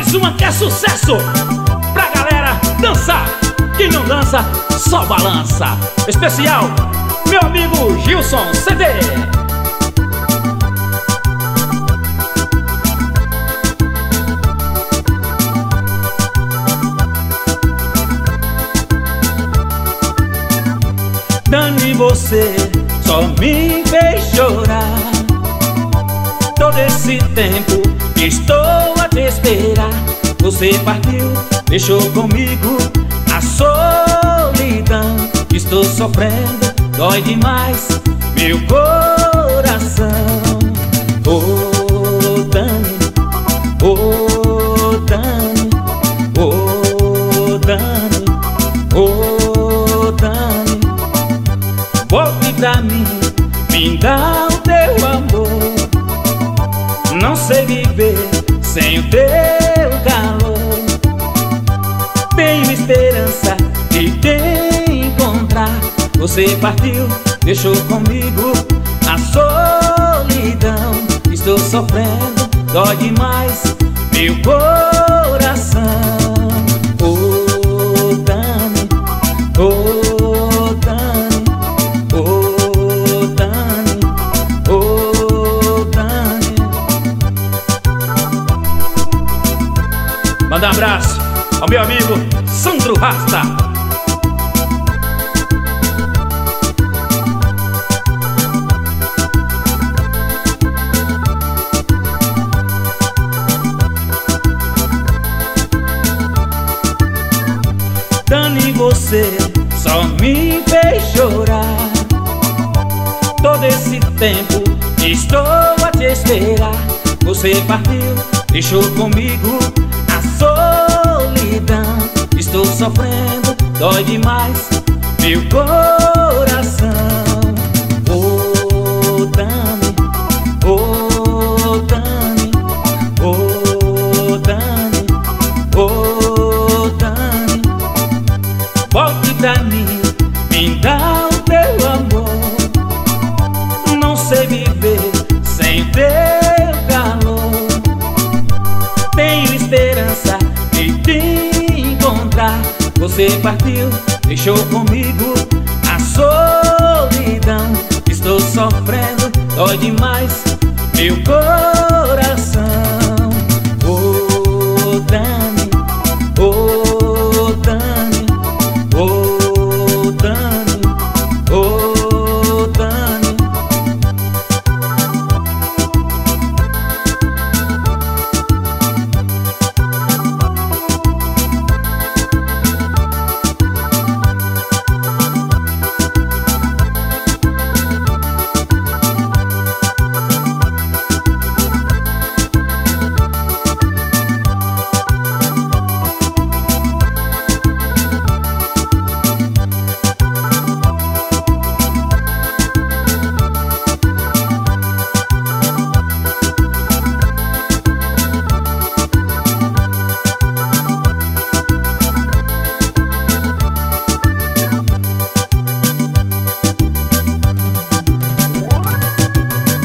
Mais uma que é sucesso pra galera dançar. Quem não dança, só balança. Especial, meu amigo Gilson CD. Dani, você só me fez chorar. Todo esse tempo estou a te esperar. Você partiu, deixou comigo a solidão. Estou sofrendo, dói demais meu coração. Oh, Dani, oh, Dani, oh, Dani, oh, Dani. Volte pra mim, me dá o teu amor. Não sei viver sem o teu calor. Tenho esperança de te encontrar. Você partiu, deixou comigo a solidão. Estou sofrendo, dói demais meu coração. Oh, Dani, oh, Dani, oh, Dani, oh, Dani. Manda um abraço ao meu amigo Sandro Rasta. Dani, você só me fez chorar. Todo esse tempo estou a te esperar. Você partiu, deixou comigo a solidão. Estou sofrendo, dói demais meu coração. Oh, Dani, oh, Dani, oh, Dani, oh, Dani. Volte pra mim, me dá o teu amor. Não sei viver sem o teu calor. Tenho esperança de te encontrar. Você partiu, deixou comigo a solidão. Estou sofrendo, dói demais meu coração.